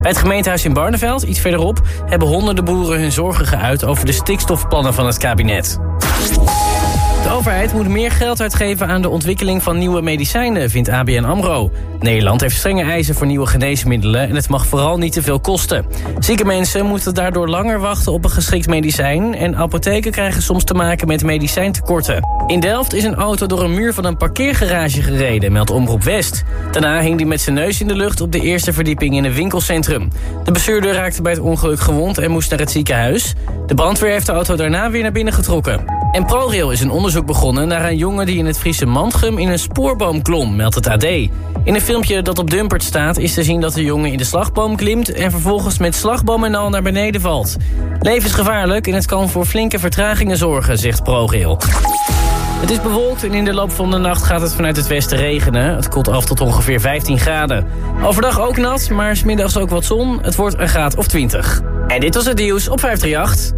Bij het gemeentehuis in Barneveld, iets verderop, hebben honderden boeren hun zorgen geuit over de stikstofplannen van het kabinet. De overheid moet meer geld uitgeven aan de ontwikkeling van nieuwe medicijnen, vindt ABN AMRO. Nederland heeft strenge eisen voor nieuwe geneesmiddelen en het mag vooral niet te veel kosten. Zieke mensen moeten daardoor langer wachten op een geschikt medicijn en apotheken krijgen soms te maken met medicijntekorten. In Delft is een auto door een muur van een parkeergarage gereden, meldt Omroep West. Daarna hing hij met zijn neus in de lucht op de eerste verdieping in een winkelcentrum. De bestuurder raakte bij het ongeluk gewond en moest naar het ziekenhuis. De brandweer heeft de auto daarna weer naar binnen getrokken. En ProRail is een onderzoek begonnen naar een jongen die in het Friese Mantrum in een spoorboom klom, meldt het AD. In een filmpje dat op Dumpert staat is te zien dat de jongen in de slagboom klimt en vervolgens met slagboom en al naar beneden valt. Levensgevaarlijk en het kan voor flinke vertragingen zorgen, zegt ProRail. Het is bewolkt en in de loop van de nacht gaat het vanuit het westen regenen. Het koelt af tot ongeveer 15 graden. Overdag ook nat, maar 's middags ook wat zon. Het wordt een graad of 20. En dit was het nieuws op 538.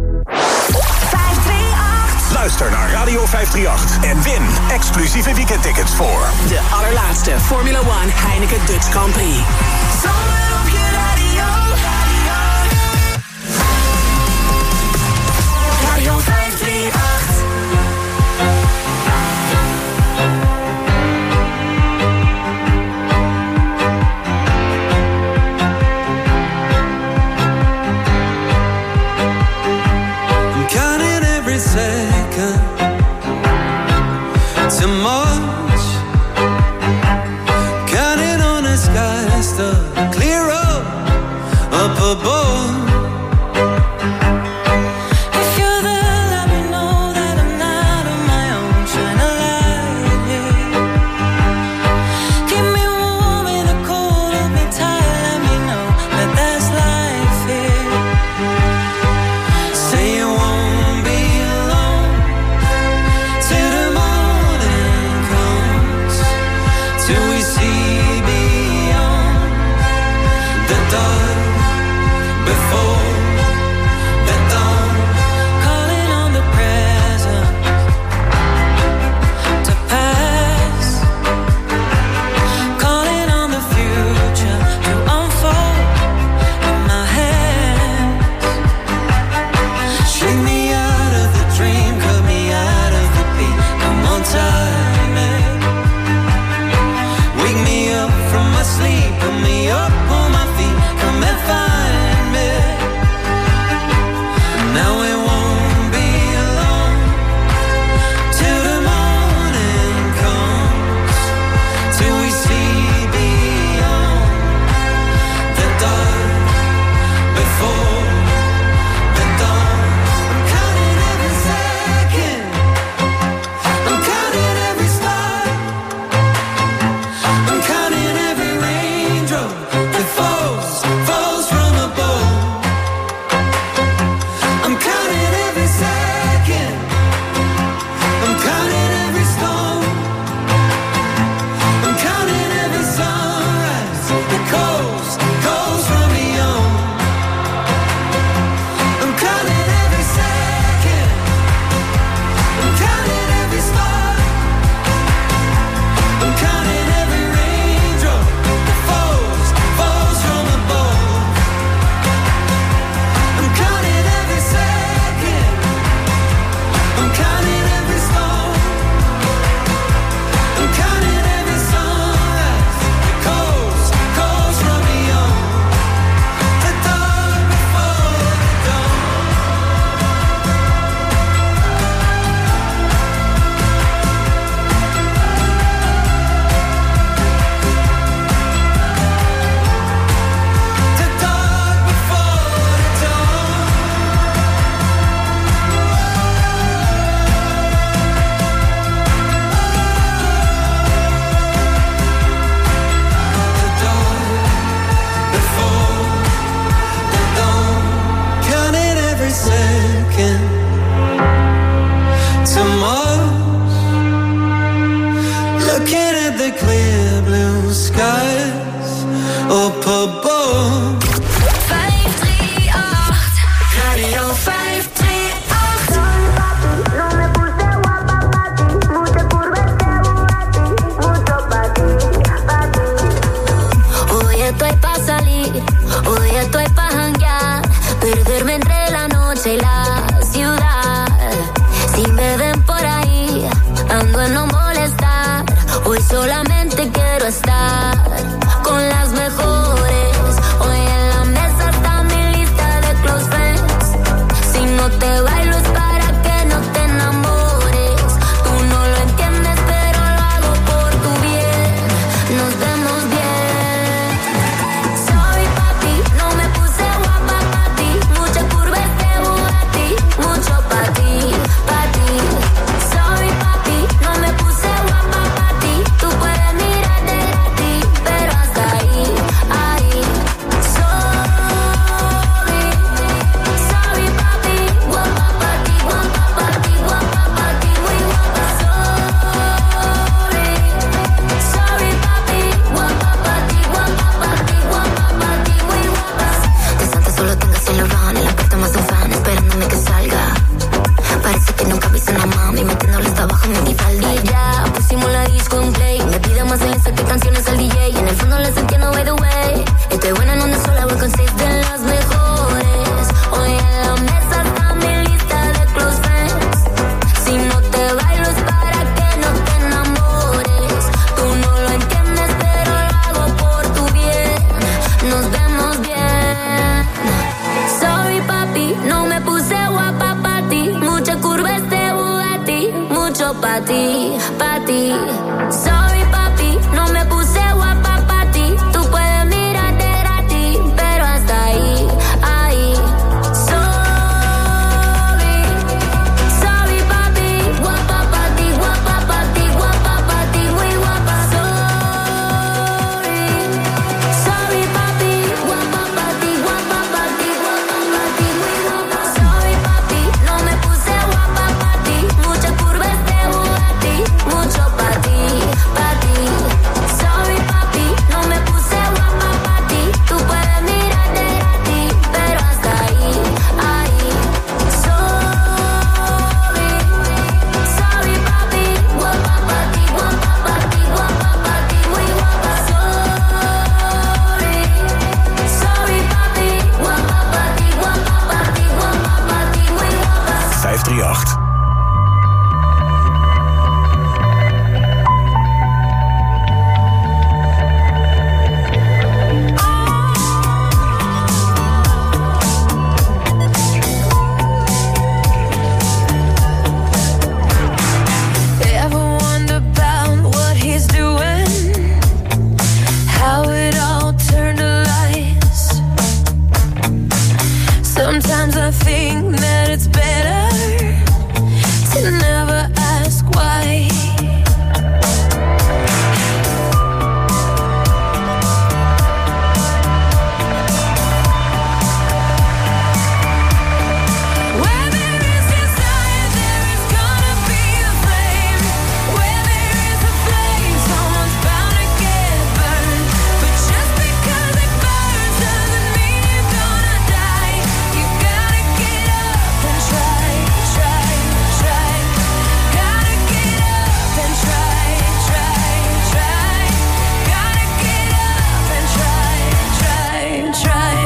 Luister naar Radio 538 en win exclusieve weekendtickets voor de allerlaatste Formula 1 Heineken Dutch Grand Prix. Zomer op je radio. Radio 538. I'm counting every second too much, counting on the skies to clear up above. If you're there, let me know that I'm not on my own. Shine a light here. Keep me warm in the cold, hold me tight. Let me know that there's life here. Say you won't be alone till the morning comes, till we see beyond the dark. estoy pa' janguear, perderme entre la noche y la ciudad. Si me ven por ahí, ando en no molestar. Hoy solamente quiero estar con las mejores. Hoy en la mesa está mi lista de close friends. Si no te bailo es para que no te enamores. Tú no lo entiendes, pero lo hago por tu bien. Nos vemos bien. Sorry papi, no me puse guapa pa' ti. Mucha curva este Bugatti, mucho pa' ti, pa' ti. Sorry papi, no me puse guapa pa' ti. Tú puedes mirarte gratis, pero hasta ahí, ahí. Sorry papi, guapa pa' ti, guapa pa' ti, guapa pa' ti, muy guapa. Sorry papi, guapa pa' ti, guapa pa' ti, guapa pa' ti, muy guapa. Desde antes solo tengo Saint Laurent en la puerta más un fan esperándome que salga. Parece que nunca viste una mami metiéndole hasta abajo en mi falda. Y ya pusimos la disco en play. Me pide más silencio que canciones al DJ. En el fondo les entiendo by the way. Estoy buena en una sola, voy con 6 de las mejores. Hoy en la mesa está mi lista de close friends. Si no te bailo es para que no te enamores. Tú no lo entiendes, pero lo hago por tu bien. Nos vemos bien. Sorry papi, no me puse guapa pa' ti. Mucha curva este Bugatti, mucho pa' ti, pa' ti. Sorry papi, no me puse guapa pa' ti. Tú puedes mirarte gratis, pero hasta ahí, ahí. Sorry papi, guapa pa' ti, guapa pa' ti, guapa pa' ti, muy guapa. Sorry papi, guapa pa' ti, guapa pa' ti, guapa pa' ti, muy guapa. Sorry papi, no me puse guapa pa' ti. Mucha curva este Bugatti, mucho pa' ti, pa' ti. Sorry papi, no me puse guapa pa' ti. Tú puedes mirarte gratis, pero hasta ahí, ahí. Sorry papi, guapa pa' ti, guapa pa' ti, guapa pa' ti, muy guapa. Sorry papi, guapa pa' ti, guapa pa' ti, guapa pa' ti, muy guapa. 538. Ever wonder about what he's doing? How it all turned to lies. Sometimes I think that it's better to never ask why. Where there is desire, there is gonna be a flame. Where there is a flame, someone's bound to get burned. But just because it burns doesn't mean you're gonna die. You gotta get up and try, try, try. Gotta get up and try, try, try. Gotta get up and try, try, try.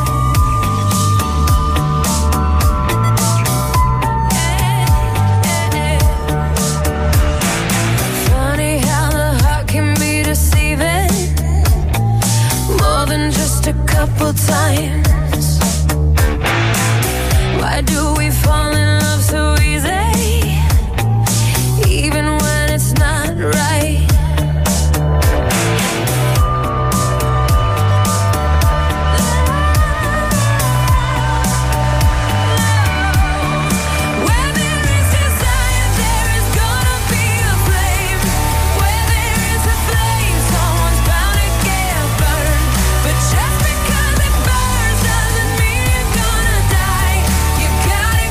Funny how the heart can be deceiving, more than just a couple times. Why do we fall in love so easy, even when it's not right? Where there is desire, there is gonna be a flame. Where there is a flame, someone's bound to get burned. But just because it burns doesn't mean you're gonna die. You gotta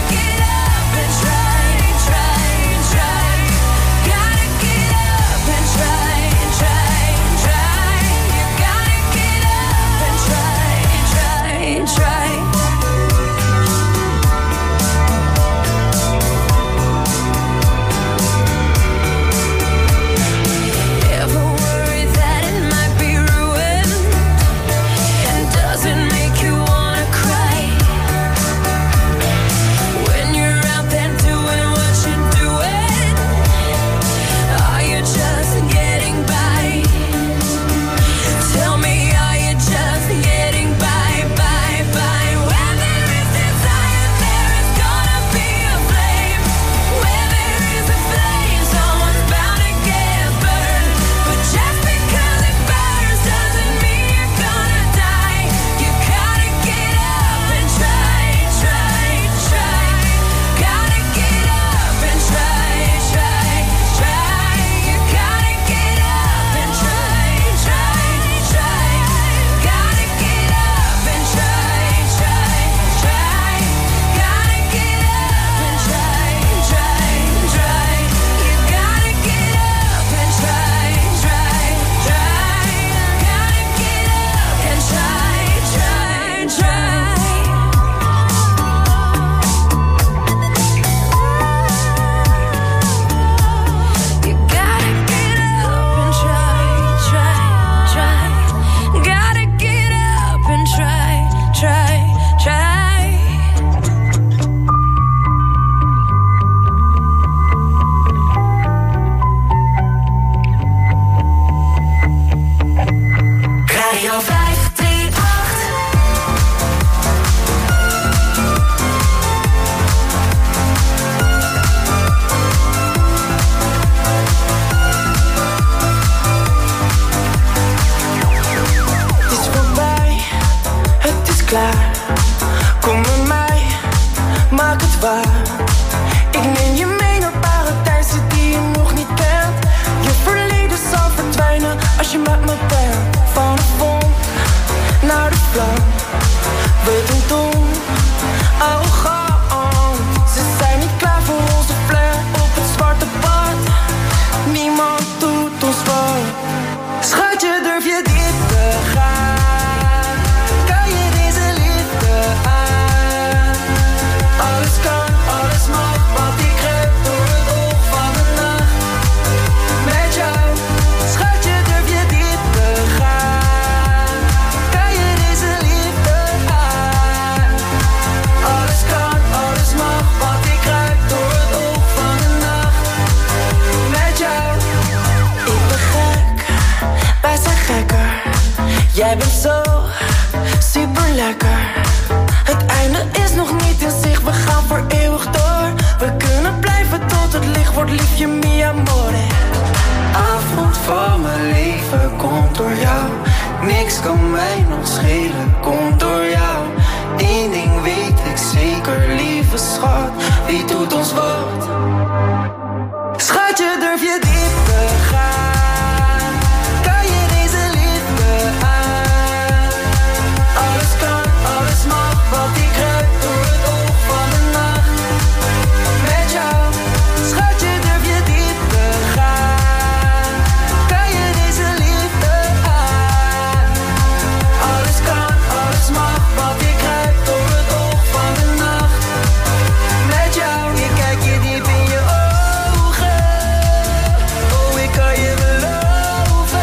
klaar. Kom met mij, maak het waar. Ik neem je mee naar paradijzen die je nog niet kent. Je verleden zal verdwijnen als je met me bent. Van de vonk naar de vlam, we doen doen arrogant. Ze zijn niet klaar voor onze flair op het zwarte pad. Niemand doet ons wat. Schatje, durf je dit te gaan? Kan je deze liefde aan? Alles kan, alles mag, want ik grijp door het oog van de nacht. Met jou, schatje, durf je dit te gaan? Kan je deze liefde aan? Alles kan, alles mag, want ik grijp door het oog van de nacht. Met jou, ik ben gek, wij zijn gekker. Jij bent zo super lekker. Het einde is nog niet in zicht, we gaan voor eeuwig door. We kunnen blijven tot het licht wordt, liefje mi amore. Avond van mijn leven komt door jou. Niks kan mij nog schelen, komt door jou. Eén ding weet ik zeker, lieve schat, wie doet ons wat? Schatje, durf je dit te gaan? Kan je deze liefde aan? Alles kan, alles mag, want ik grijp door het oog van de nacht. Met jou, schatje, durf je dit te gaan? Kan je deze liefde aan? Alles kan, alles mag, want ik grijp door het oog van de nacht. Met jou, ik kijk je diep in je ogen. Oh, ik kan je beloven.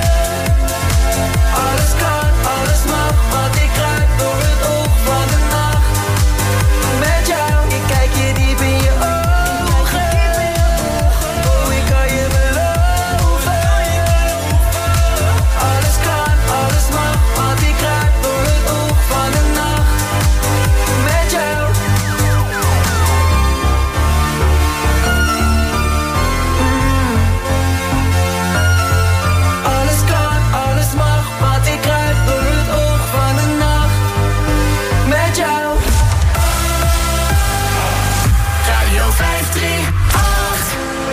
Alles kan, alles mag, want ik grijp door het oog van de nacht. Met jou, ik kijk je diep in je ogen. Oh, ik kan je beloven. Alles kan, alles mag, want ik grijp door het oog van de nacht. Met jou. Alles kan, alles mag, want ik grijp door het oog van de nacht. Met jou. Radio 538.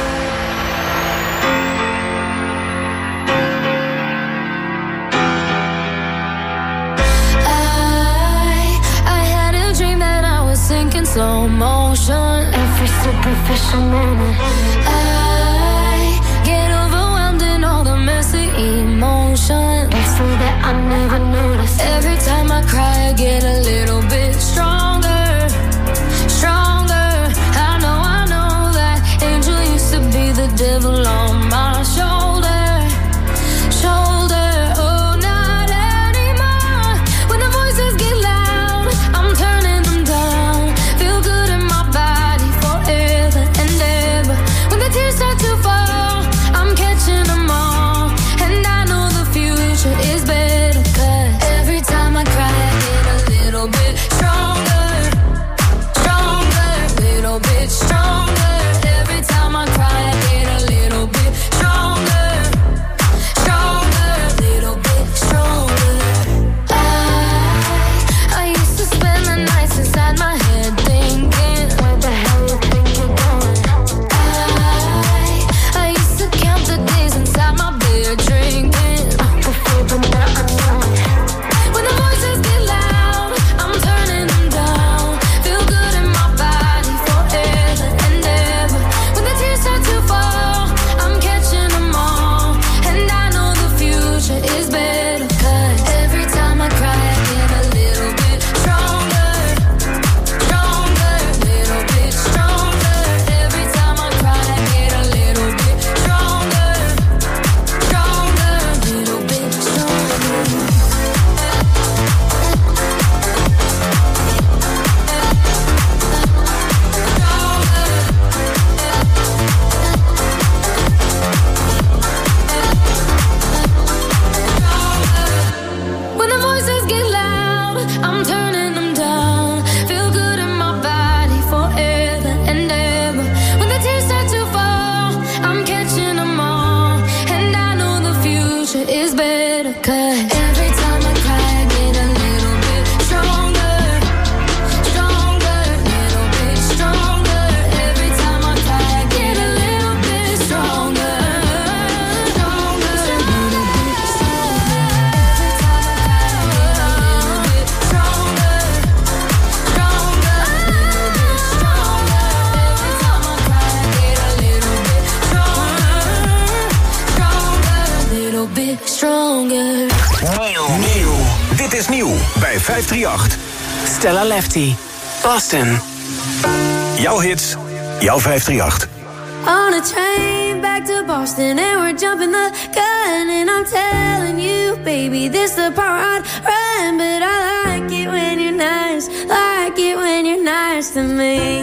I had a dream that I was sinking slow motion. Every superficial moment. I get overwhelmed in all the messy emotions. So that I never noticed. Every time I cry, I get a little bit stronger, stronger. I know that angel used to be the devil on my shoulder, shoulder. Oh, not anymore. When the voices get loud, I'm turning them down. Feel good in my body forever and ever. When the tears start to fall, I'm catching them all. And I know the future is better, 'cause every time I cry, I get a little 538. Stella Lefty, Boston. Jouw hits, jouw 538. On a train back to Boston and we're jumping the gun and I'm telling you, baby, this the part I'd run, but I like it when you're nice, like it when you're nice to me.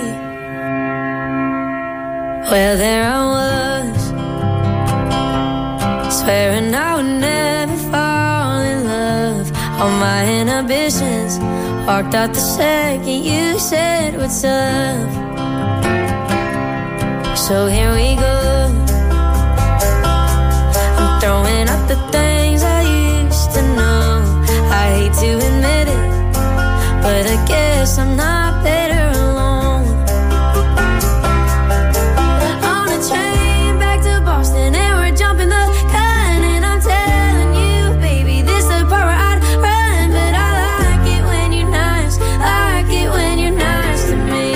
Well, there I was, swearing I would never fall in love. All my inhibitions walked out the second you said what's up. So here we go. I'm throwing out the things I used to know. I hate to admit it, but I guess I'm not better alone. On a train back to Boston and we're jumping the gun and I'm telling you, baby, this the part where I'd run, but I like it when you're nice, like it when you're nice to me.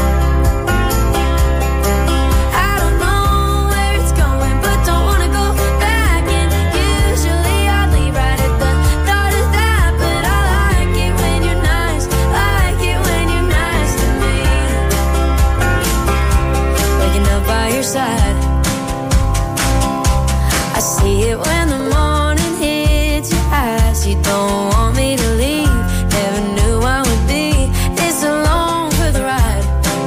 Side. I see it when the morning hits your eyes. You don't want me to leave. Never knew I would be this alone for the ride.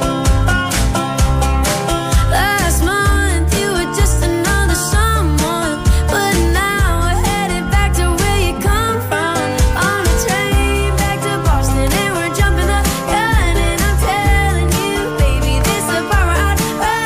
Last month you were just another someone, but now we're headed back to where you come from. On a train back to Boston and we're jumping the gun and I'm telling you, baby, this the part where I'd run.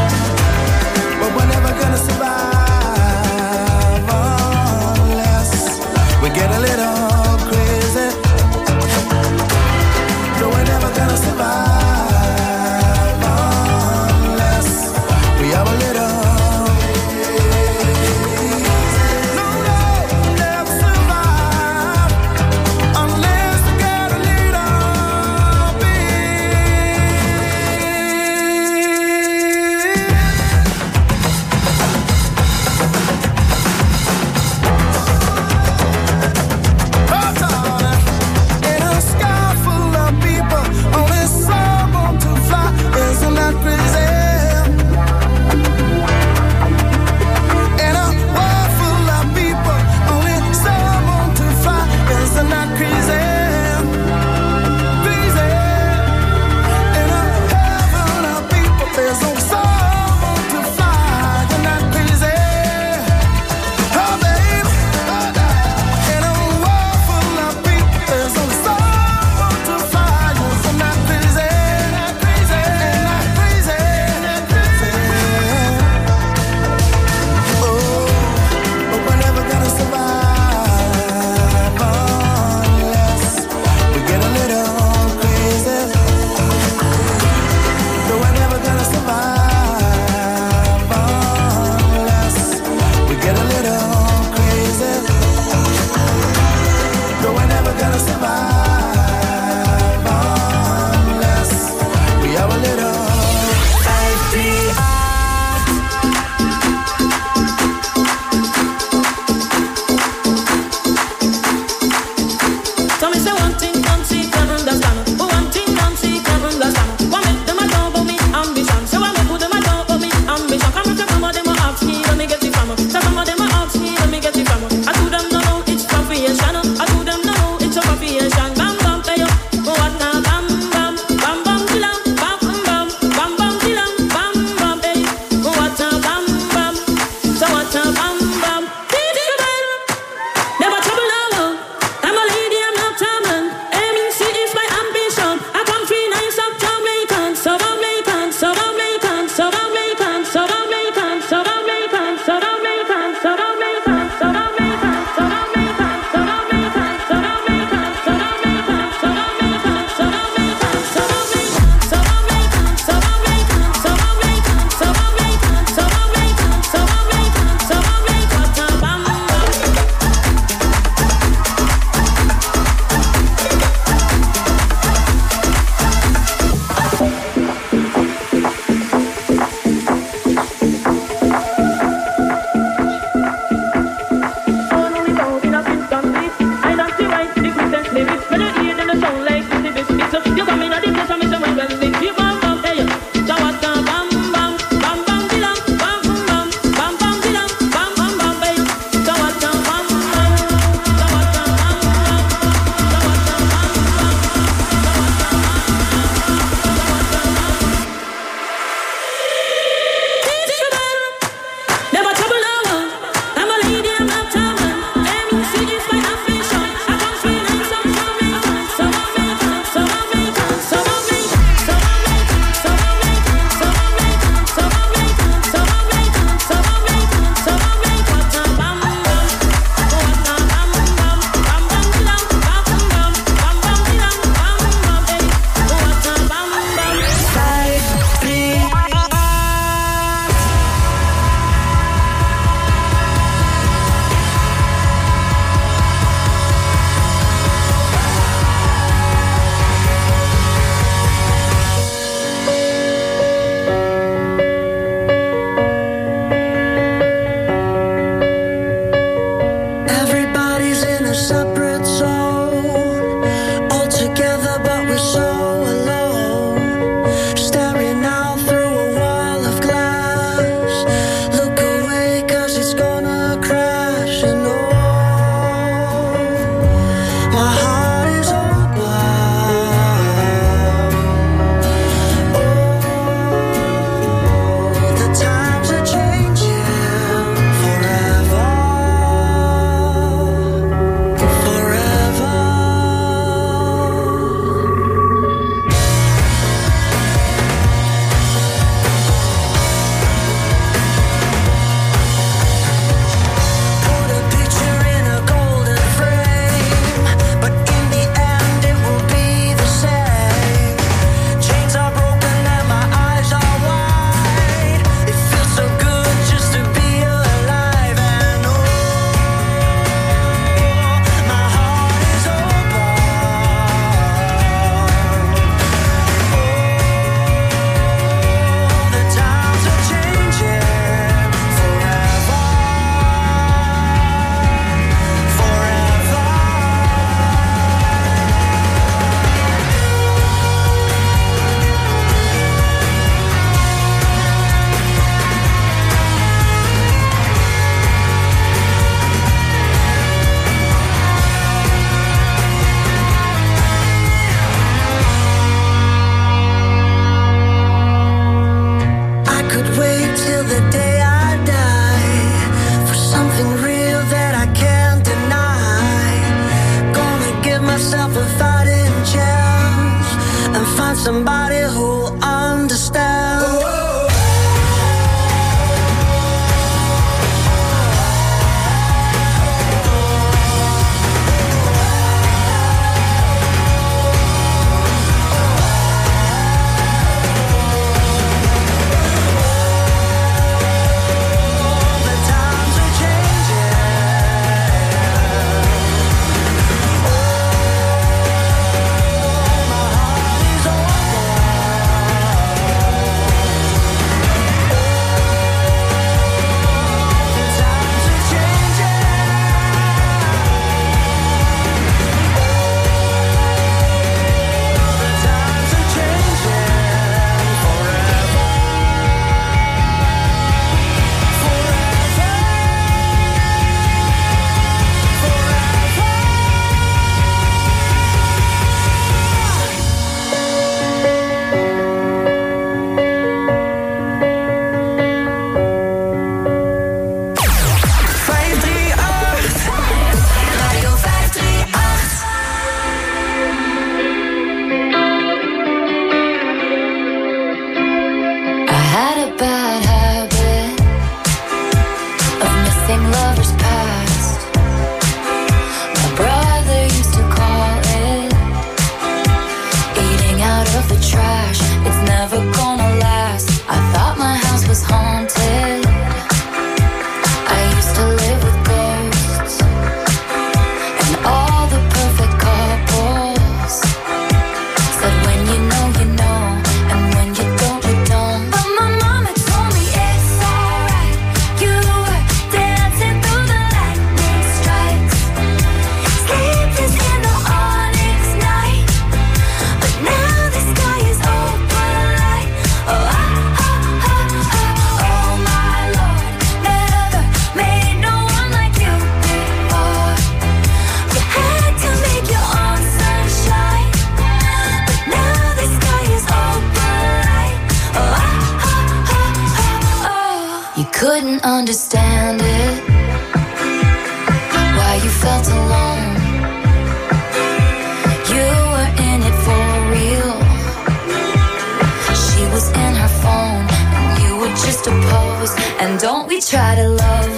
But we're never gonna survive unless couldn't understand it, why you felt alone. You were in it for real. She was in her phone and you were just a pose. And don't we try to love,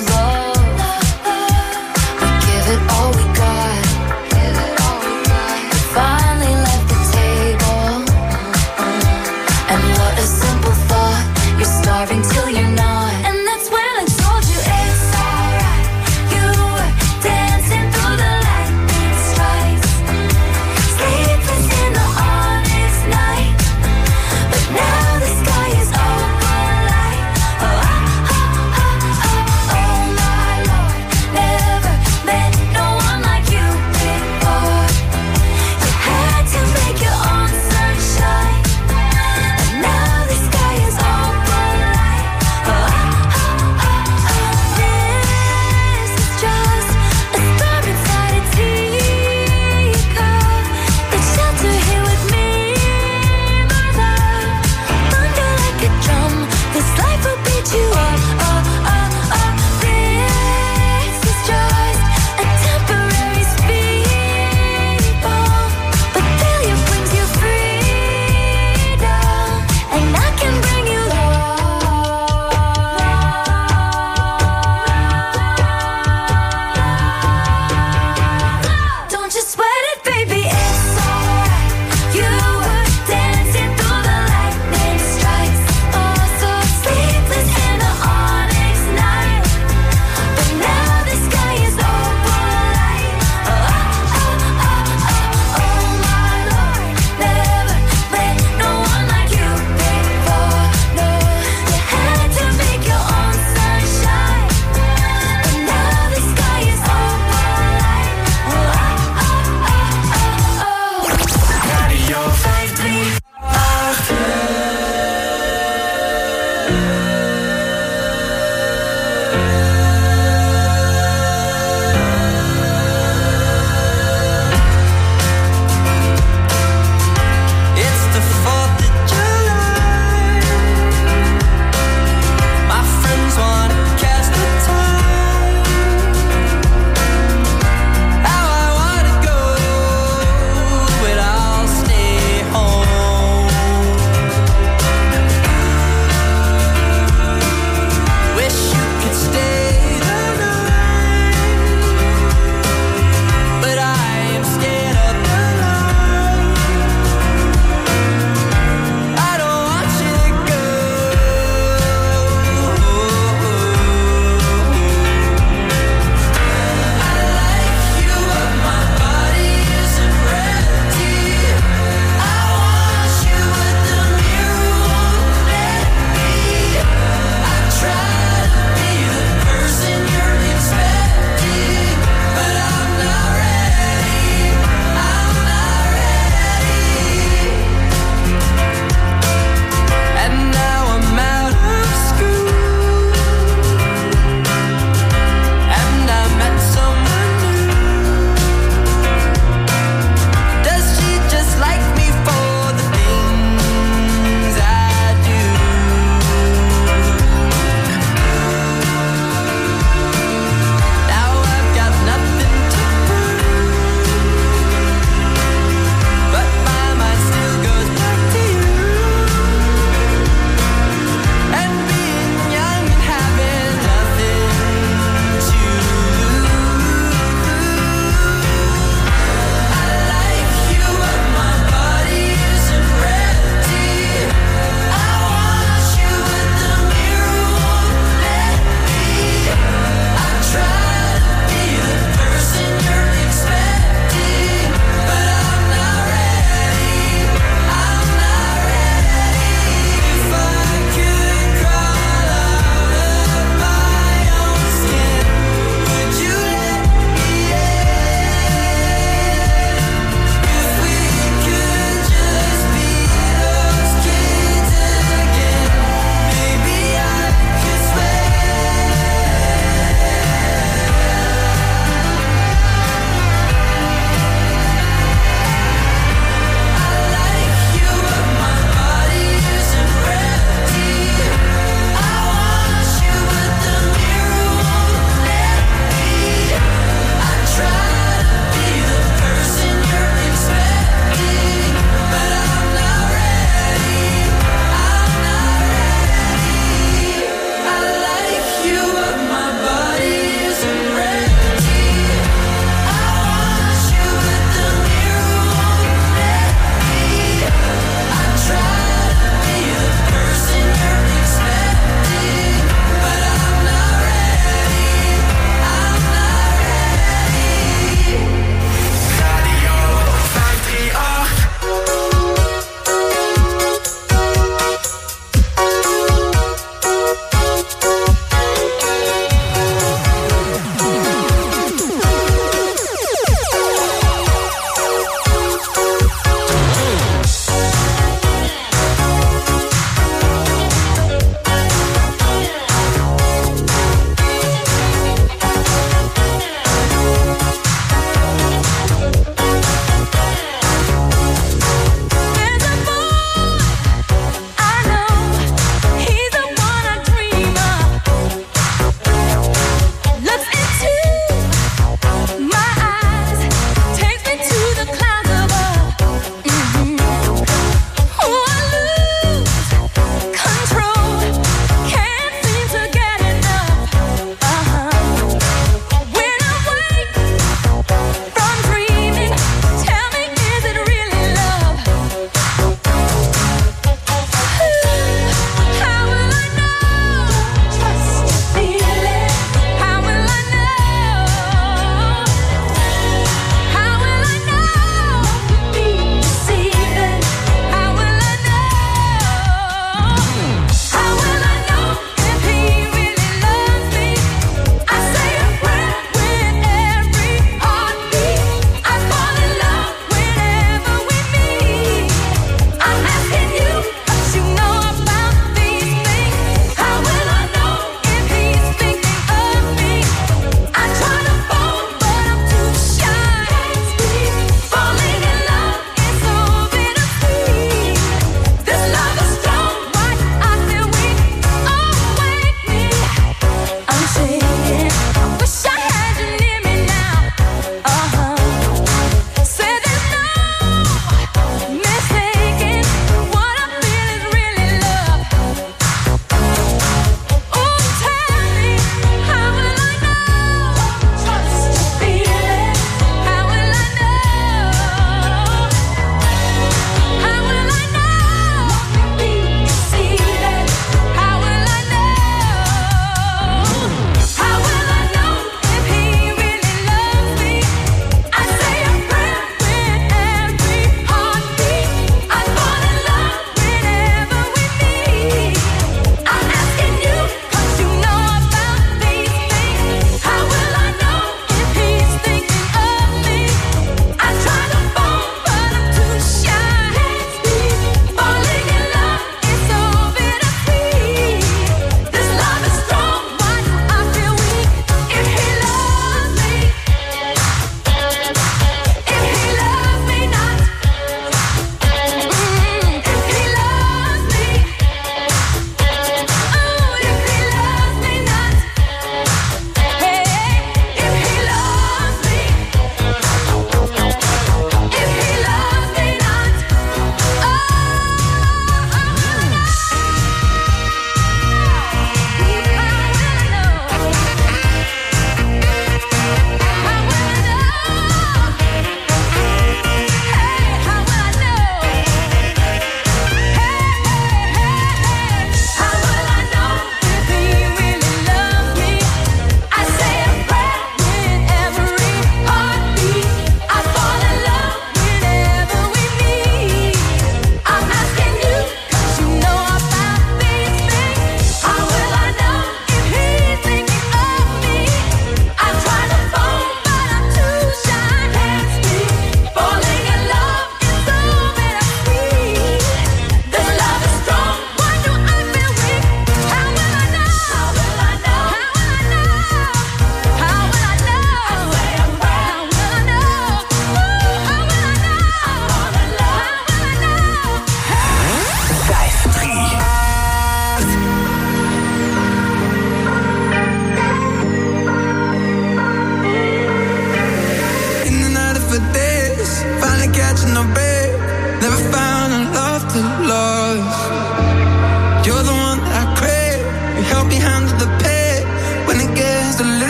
we give it all we got. We finally left the table, and what a simple thought. You're starving till you're not. And that's when I told you it's alright. You were dancing through the lightning strikes, sleepless in the honest night. But now the sky is open light. Oh, oh, oh, oh, oh, oh.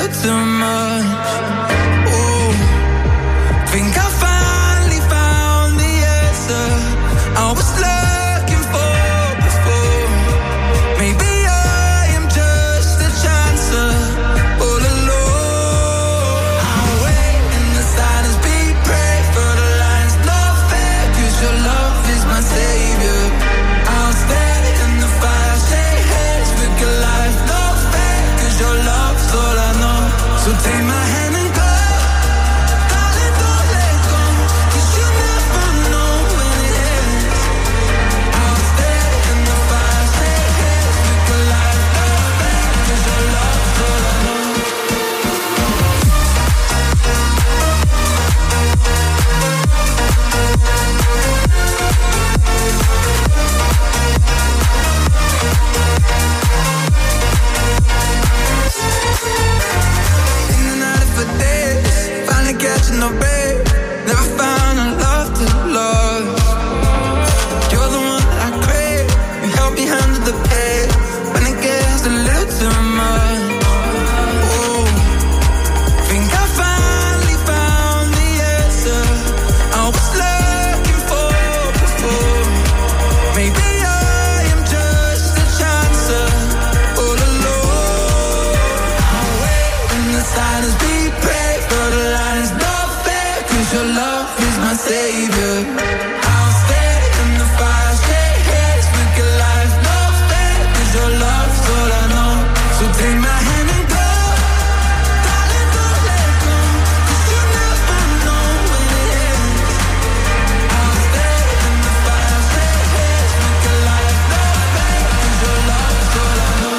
too much. Ooh, think I finally found the answer I was looking for before. Maybe I am just a chancer all alone. I'll wait in the silence, be pray for the lines, not fair, 'cause your love is my savior. I'll stand in the fire, shake hands with your life, not fair, 'cause your love's all I know. So take my hand and go, darling, don't let go, 'cause you never know when it ends. I'll stand in the fire, shake hands with your life, not fair, 'cause your love's all I know. In and out for days, finally catching a break. Never found a love to love. You're the one that I crave. You help me handle the pain when it gets a little too much. Ooh, think I finally found the answer I was looking for before. Maybe I am just a chancer all alone. I'll wait in the silence, be pray for the lines, not fair, 'cause your love is my savior. I'll stand in the fire, shake hands with your life, not fair, 'cause your love's all I know. So take my hand and go, darling, don't let go, 'cause you never know when it ends. I'll stand in the fire, shake hands with your life, not fair, 'cause your love's all I know.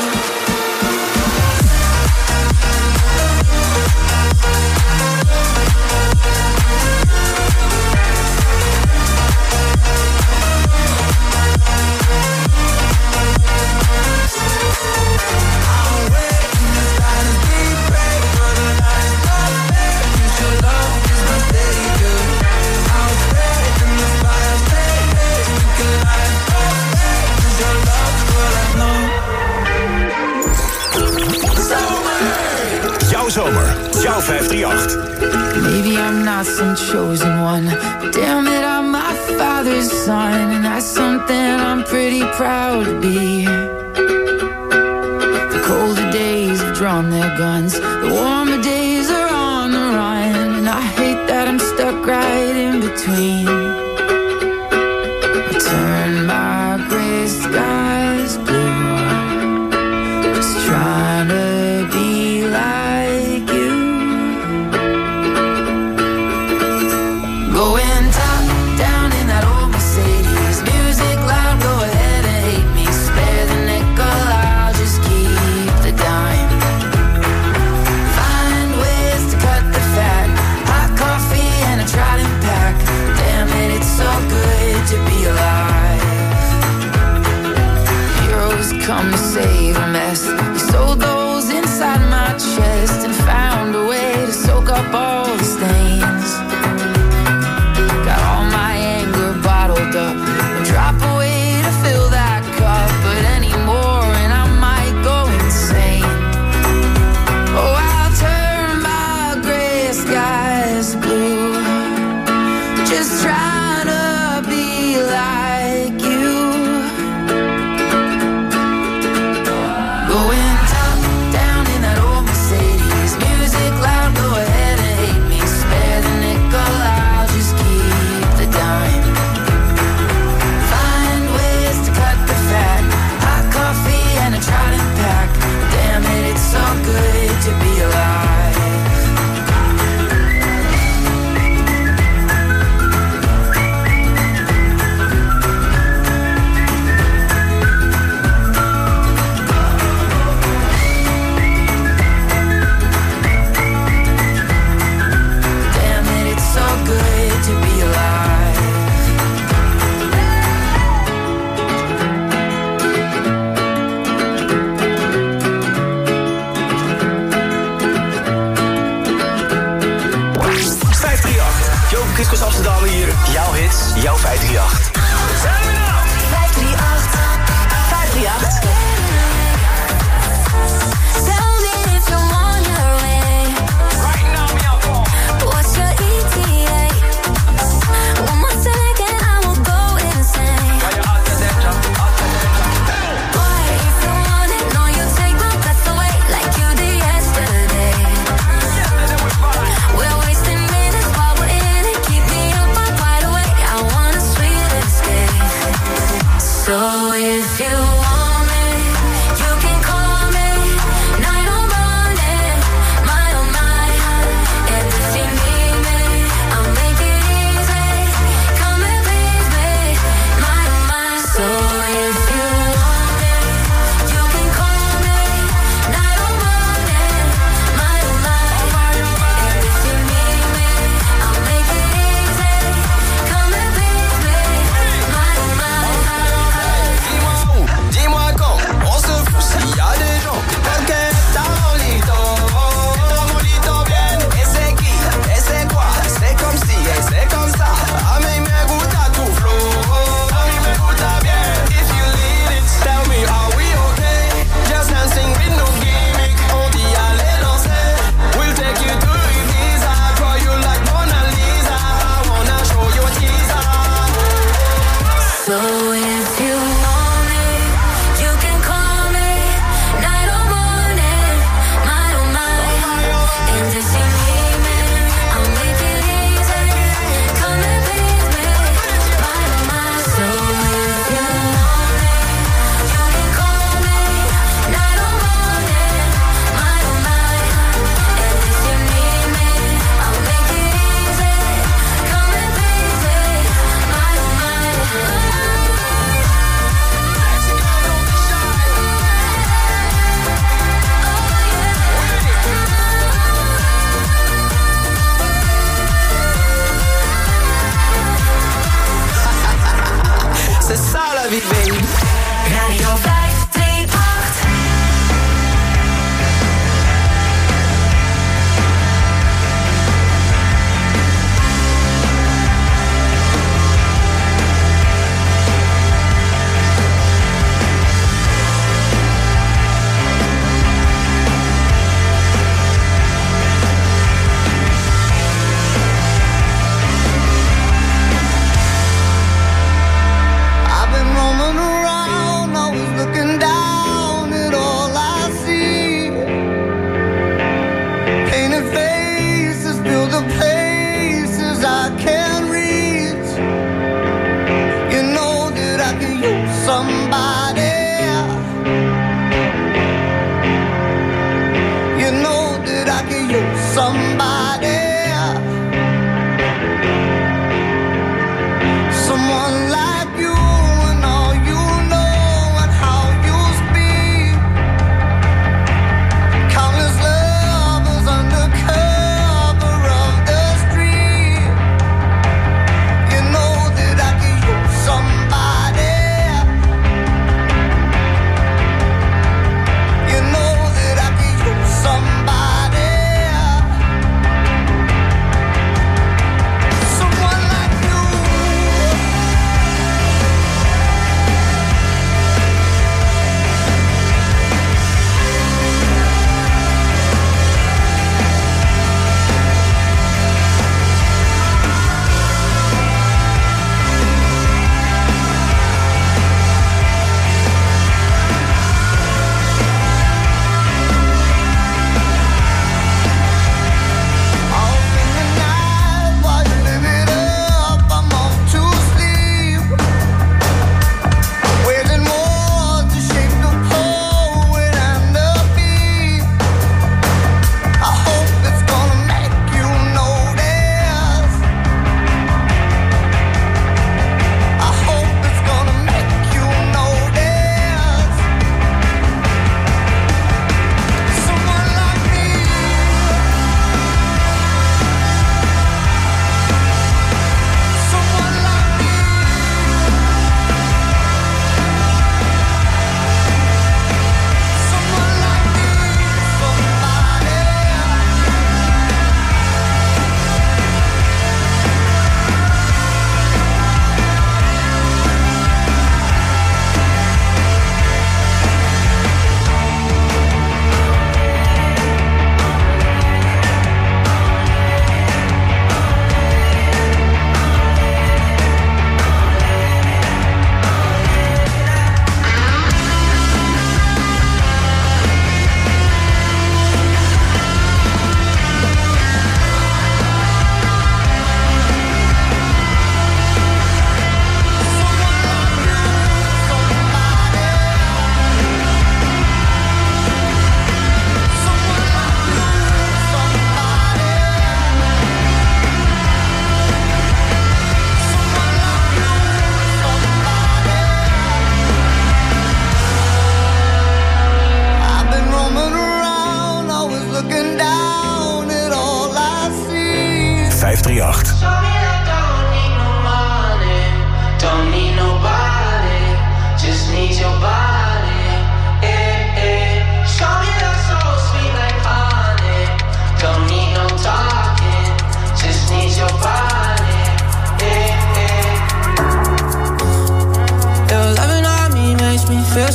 I'll wait in the silence, be pray for the lines, not fair, 'cause your love is my savior. I'll stand in the fire, shake hands with your life, not fair, 'cause your love's all I know. Jouw zomer, jouw 538. Maybe I'm not some chosen one, but damn it, I'm my father's son, and that's something I'm pretty proud to be. The colder days have drawn their guns, the warmer days are on the run, and I hate that I'm stuck right in between. I turn my gray skies blue, just trying to be like you. Going top down in that old Mercedes, music loud, go ahead and hate me. Spare the nickel, I'll just keep the dime. Find ways to cut the fat, hot coffee and a Trident pack. Damn it, it's so good to be alive. Heroes come to save a mess. You sold those inside my chest and found a way to soak up all the stains. Got all my anger bottled up and drop away to fill that cup, but anymore and I might go insane. Oh, I'll turn my gray skies blue, just trying to be like you. Going top down in that old Mercedes, music loud, go ahead and hate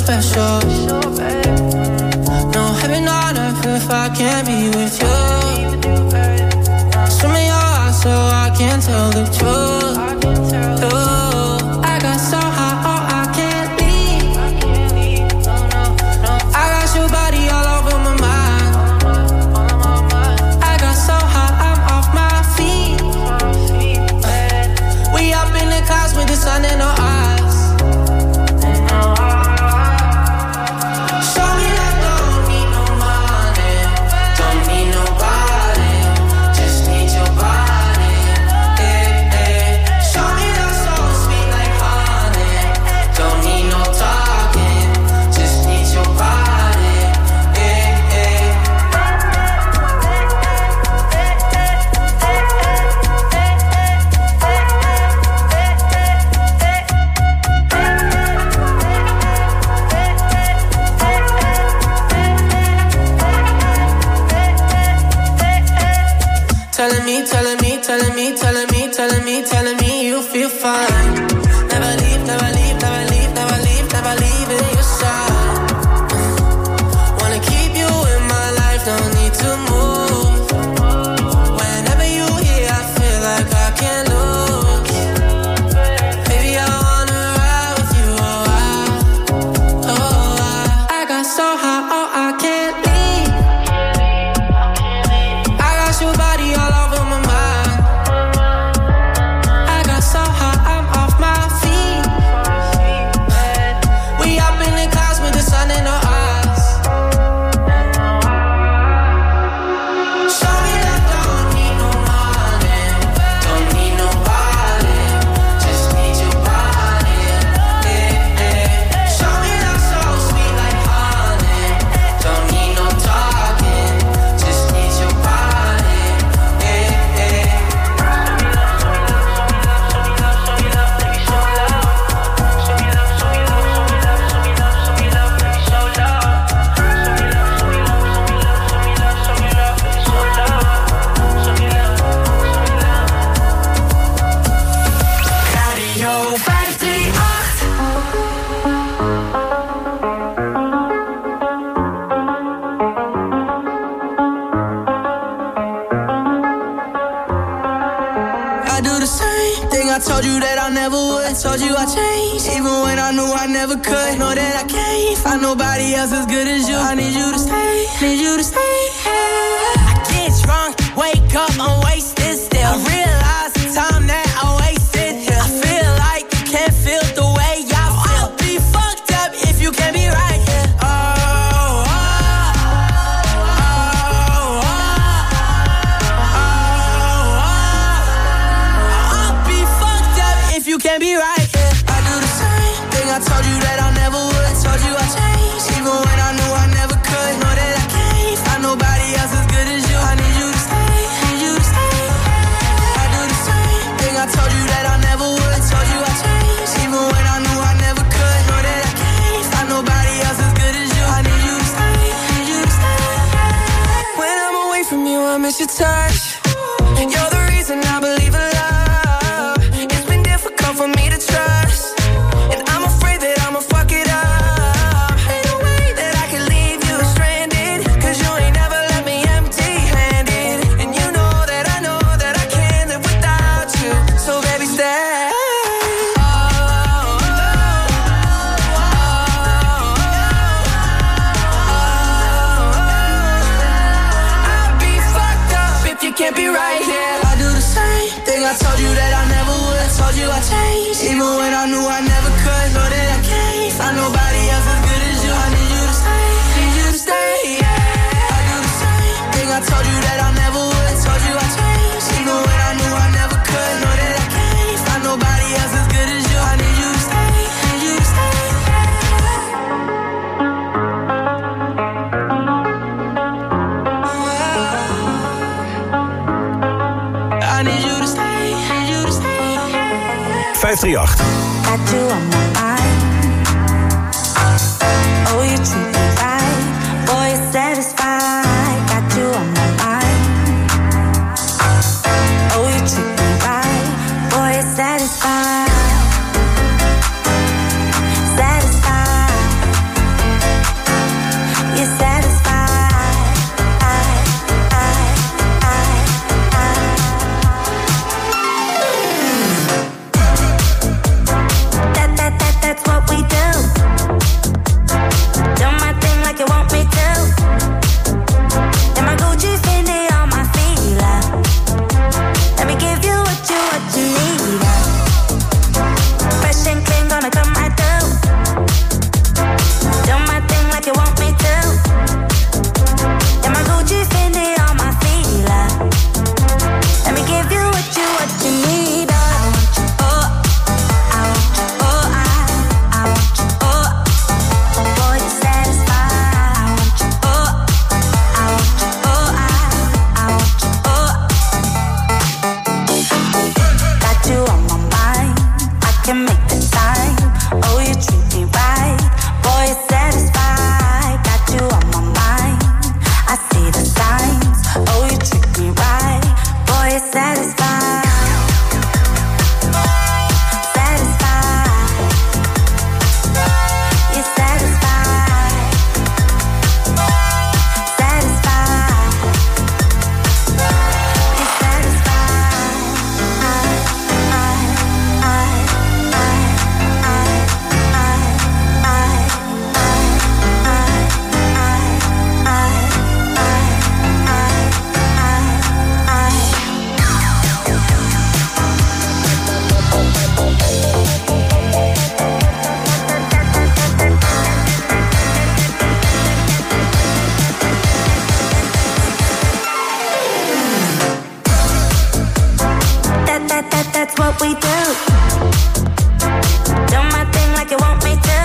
special. No heaven on earth if I can't be with you. Show me your eyes so I can tell the truth. I got so high, oh, I can't leave. I got your body all over my mind. I got so high, I'm off my feet. We up in the clouds with the sun in our eyes. Telling me you feel fine. Never leave, never leave, never leave, never leave, never leave in your side. Wanna keep you in my life, no need to move. Whenever you here, I feel like I can't lose. Baby, I wanna ride with you a while. Oh, I got so high, oh, I can't leave. I got your body all over my mind. Told you I changed, even when I knew I never could. Know that I can't find nobody else as good as you. I need you to stay, need you to stay. I get drunk, wake up, I'm wasted still. I realize the time that I wasted here. I feel like you can't feel the way I feel. I'll be fucked up if you can't be right here. I'll be fucked up if you can't be right. I told you that I never would. Told you I changed, even when I knew I never could. Know that I can't find nobody else as good as you. I need you to stay, need you to stay. I do the same thing. I told you that I never would. Told you I changed, even when I knew I never could. Know that I can't find nobody else as good as you. I need you to stay, need you to stay. When I'm away from you, I miss your touch. You're the reason I believe in love. It's been difficult for me to trust. I told you that I never would. Told you I changed, even when I knew I never could. Know that I can't find nobody else as good as you. I need you to stay, need you to stay. I do the same thing. I told you that I never would. Told you I changed, even when I knew I never could. Know that I can't find nobody else as good as you. I need you to stay, need you to stay. I need you to stay. 538. Got you on my mind. Oh, you treat me right. Boy, you're satisfied. Got you on my mind. Oh, you treat me right. Boy, you're satisfied. Satisfied. what we do. Do my thing like you want me to.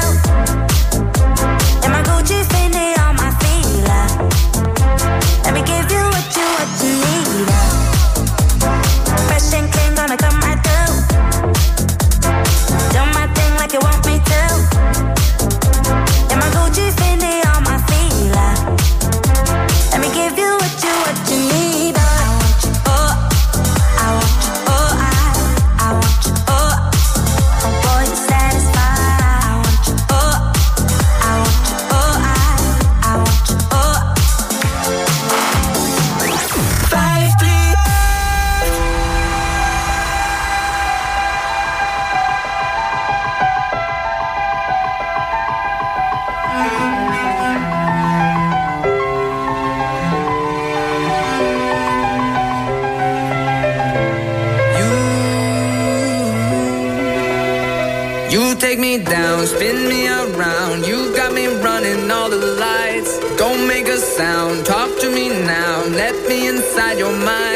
In my Gucci, Fendi on my feet. Let me give you what you need. Fresh and clean, gonna come right through. Do my thing like you want me to. In my Gucci, Fendi on my feet. Let me give you what you need. Take me down, spin me around. You got me running all the lights. Don't make a sound, talk to me now. Let me inside your mind.